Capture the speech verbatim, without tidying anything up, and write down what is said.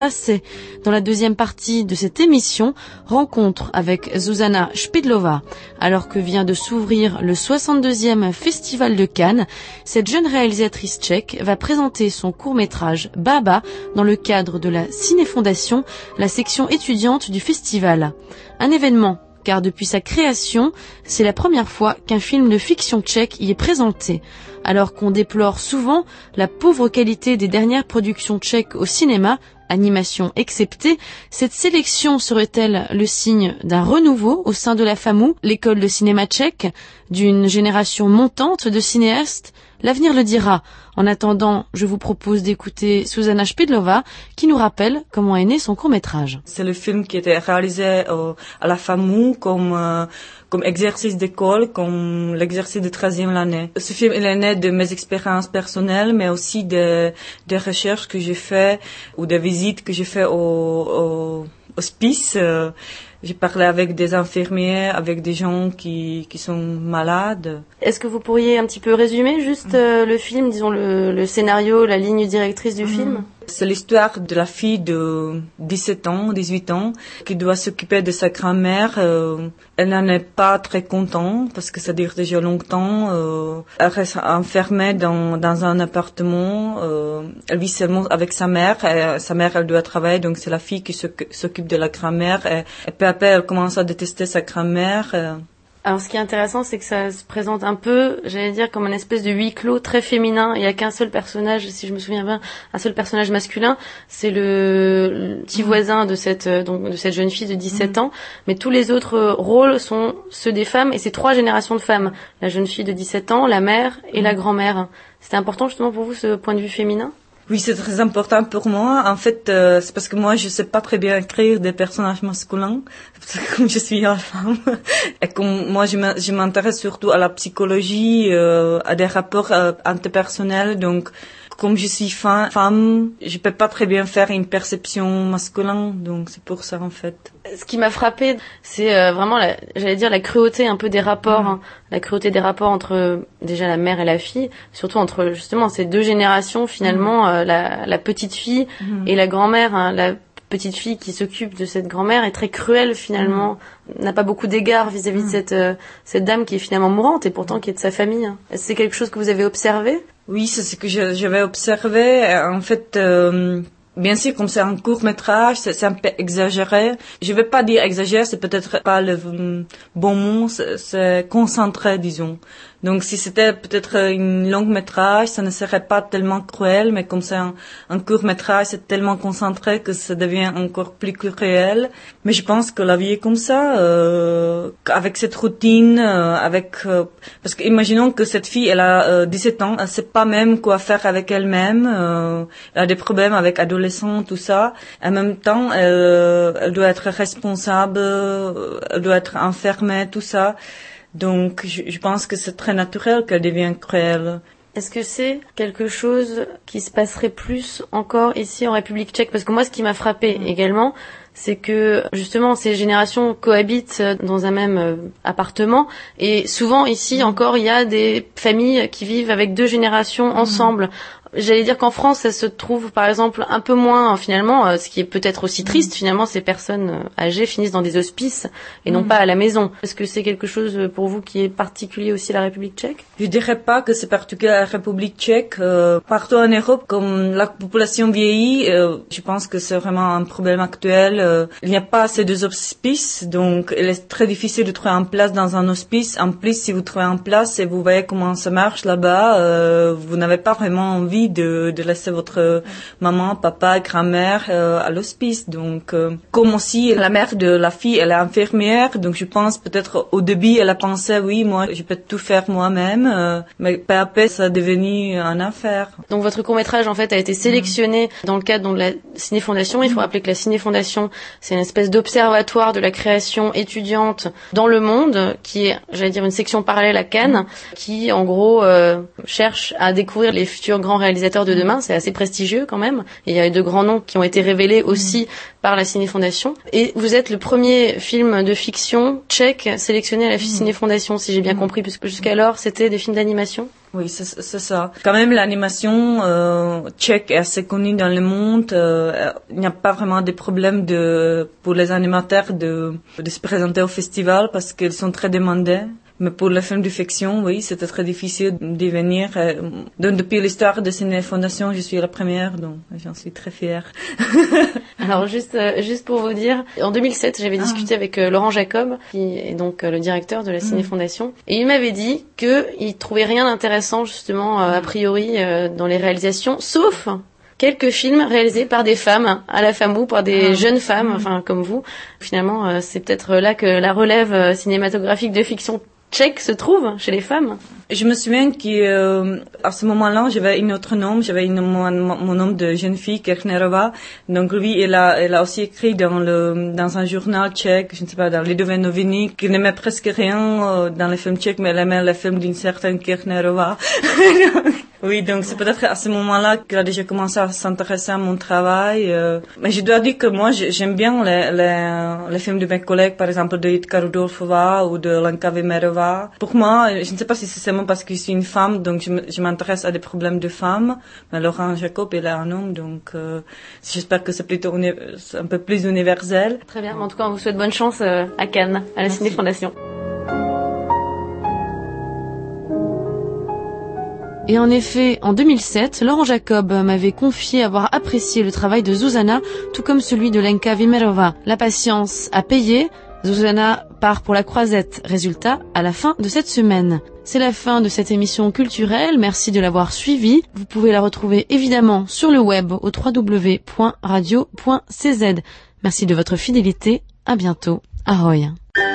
passer dans la deuxième partie de cette émission, rencontre avec Zuzana Špidlová. Alors que vient de s'ouvrir le soixante-deuxième Festival de Cannes, cette jeune réalisatrice tchèque va présenter son court-métrage Baba dans le cadre de la Cinéfondation, la section étudiante du festival. Un événement, car depuis sa création, c'est la première fois qu'un film de fiction tchèque y est présenté. Alors qu'on déplore souvent la pauvre qualité des dernières productions tchèques au cinéma, animation exceptée, cette sélection serait-elle le signe d'un renouveau au sein de la FAMU, l'école de cinéma tchèque, d'une génération montante de cinéastes? L'avenir le dira. En attendant, je vous propose d'écouter Zuzana Špidlová qui nous rappelle comment est né son court-métrage. C'est le film qui était réalisé euh, à la FAMU comme, euh, comme exercice d'école, comme l'exercice de treizième année. Ce film, il est né de mes expériences personnelles, mais aussi de, des recherches que j'ai fait ou des visites que j'ai fait au, au hospice. Euh, J'ai parlé avec des infirmiers, avec des gens qui, qui sont malades. Est-ce que vous pourriez un petit peu résumer juste euh, le film, disons le, le scénario, la ligne directrice du mmh. film? C'est l'histoire de la fille de dix-sept ans, dix-huit ans, qui doit s'occuper de sa grand-mère. Euh, elle n'en est pas très contente parce que ça dure déjà longtemps. Euh, elle reste enfermée dans, dans un appartement. Euh, elle vit seulement avec sa mère. Et sa mère, elle doit travailler, donc c'est la fille qui s'occupe de la grand-mère. Et, et peu à peu, elle commence à détester sa grand-mère. Et, Alors, ce qui est intéressant, c'est que ça se présente un peu, j'allais dire, comme une espèce de huis clos très féminin. Il n'y a qu'un seul personnage, si je me souviens bien, un seul personnage masculin. C'est le, le petit mmh. voisin de cette, donc, de cette jeune fille de dix-sept mmh. ans. Mais tous les autres rôles sont ceux des femmes, et c'est trois générations de femmes. La jeune fille de dix-sept ans, la mère et mmh. la grand-mère. C'était important, justement, pour vous, ce point de vue féminin? Oui, c'est très important pour moi. En fait, euh, c'est parce que moi, je sais pas très bien écrire des personnages masculins, parce que comme je suis une femme, et comme moi, je m'intéresse surtout à la psychologie, euh, à des rapports euh, interpersonnels, donc comme je suis femme, je peux pas très bien faire une perception masculine, donc c'est pour ça en fait. Ce qui m'a frappée, c'est euh, vraiment, la, j'allais dire, la cruauté un peu des rapports, mmh. hein, la cruauté des rapports entre déjà la mère et la fille, surtout entre justement ces deux générations finalement, mmh. euh, la, la petite fille mmh. et la grand-mère, hein, la petite fille qui s'occupe de cette grand-mère est très cruelle finalement, mmh. n'a pas beaucoup d'égards vis-à-vis mmh. de cette euh, cette dame qui est finalement mourante et pourtant qui est de sa famille. Hein. Est-ce que c'est quelque chose que vous avez observé? Oui, c'est ce que j'avais observé. En fait, euh, bien sûr, comme c'est un court métrage, c'est un peu exagéré. Je vais pas dire exagéré, c'est peut-être pas le bon mot, c'est concentré, disons. Donc, si c'était peut-être une longue métrage, ça ne serait pas tellement cruel, mais comme c'est un, un court métrage, c'est tellement concentré que ça devient encore plus cruel. Mais je pense que la vie est comme ça, euh, avec cette routine, euh, avec, euh, parce que imaginons que cette fille, elle a euh, dix-sept ans, elle sait pas même quoi faire avec elle-même, euh, elle a des problèmes avec adolescents, tout ça. En même temps, elle, elle doit être responsable, elle doit être enfermée, tout ça. Donc, je, je pense que c'est très naturel qu'elle devienne cruelle. Est-ce que c'est quelque chose qui se passerait plus encore ici en République tchèque? Parce que moi, ce qui m'a frappé mmh. également, c'est que justement ces générations cohabitent dans un même euh, appartement et souvent ici mmh. encore il y a des familles qui vivent avec deux générations mmh. ensemble. J'allais dire qu'en France, ça se trouve, par exemple, un peu moins, finalement, euh, ce qui est peut-être aussi triste, mmh. finalement, ces personnes euh, âgées finissent dans des hospices et mmh. non pas à la maison. Est-ce que c'est quelque chose, pour vous, qui est particulier aussi à la République tchèque? Je dirais pas que c'est particulier à la République tchèque. Euh, partout en Europe, comme la population vieillit, euh, je pense que c'est vraiment un problème actuel. Euh, il n'y a pas assez de hospices, donc il est très difficile de trouver une place dans un hospice. En plus, si vous trouvez une place et vous voyez comment ça marche là-bas, euh, vous n'avez pas vraiment envie De, de laisser votre maman, papa, grand-mère euh, à l'hospice. Donc, euh, comme aussi la mère de la fille, elle est infirmière, donc je pense peut-être au début, elle a pensé, oui, moi, je peux tout faire moi-même, euh, mais peu à peu, ça a devenu une affaire. Donc, votre court-métrage, en fait, a été sélectionné mmh. dans le cadre de la Cinéfondation. Il faut rappeler que la Cinéfondation, c'est une espèce d'observatoire de la création étudiante dans le monde, qui est, j'allais dire, une section parallèle à Cannes, mmh. qui, en gros, euh, cherche à découvrir les futurs grands réalisateurs de demain. C'est assez prestigieux quand même. Et il y a eu de grands noms qui ont été révélés aussi mmh. par la Cinéfondation. Et vous êtes le premier film de fiction tchèque sélectionné à la mmh. Cinéfondation, si j'ai bien mmh. compris, puisque jusqu'alors c'était des films d'animation. Oui, c'est, c'est ça. Quand même, l'animation euh, tchèque est assez connue dans le monde. Euh, il n'y a pas vraiment de problème de, pour les animateurs de, de se présenter au festival parce qu'ils sont très demandés. Mais pour les films de fiction, oui, c'était très difficile d'y venir. Donc, depuis l'histoire de Ciné Fondation, je suis la première, donc j'en suis très fière. Alors, juste, euh, juste pour vous dire, en deux mille sept, j'avais ah. discuté avec euh, Laurent Jacob, qui est donc euh, le directeur de la Ciné Fondation, mmh. et il m'avait dit qu'il trouvait rien d'intéressant, justement, euh, a priori, euh, dans les réalisations, sauf quelques films réalisés par des femmes, à la FAMU, par des ah. jeunes femmes, mmh. enfin, comme vous. Finalement, euh, c'est peut-être là que la relève euh, cinématographique de fiction tchèque se trouve chez les femmes. Je me souviens qu'à euh, ce moment-là, j'avais une autre nom, j'avais une, mon, mon nom de jeune fille, Kirchnerova. Donc lui, elle a, elle a aussi écrit dans le, dans un journal tchèque, je ne sais pas, dans Lidové noviny, qu'il n'aimait presque rien euh, dans les films tchèques, mais elle aimait les films d'une certaine Kirchnerova. Oui, donc c'est peut-être à ce moment-là qu'elle a déjà commencé à s'intéresser à mon travail. Euh. Mais je dois dire que moi, j'aime bien les, les, les films de mes collègues, par exemple de Jitka Rudolfova ou de Lenka Vimerova. Pour moi, je ne sais pas si c'est seulement parce que je suis une femme, donc je, je m'intéresse à des problèmes de femmes. Mais Laurent Jacob, il est un homme, donc euh, j'espère que c'est plutôt uni- un peu plus universel. Très bien, en tout cas, on vous souhaite bonne chance euh, à Cannes, à la Ciné Fondation. Et en effet, en deux mille sept, Laurent Jacob m'avait confié avoir apprécié le travail de Zuzana, tout comme celui de Lenka Vimerova. La patience a payé. Zuzana part pour la croisette. Résultat, à la fin de cette semaine. C'est la fin de cette émission culturelle. Merci de l'avoir suivie. Vous pouvez la retrouver évidemment sur le web au w w w point radio point c z. Merci de votre fidélité. À bientôt. Ahoy.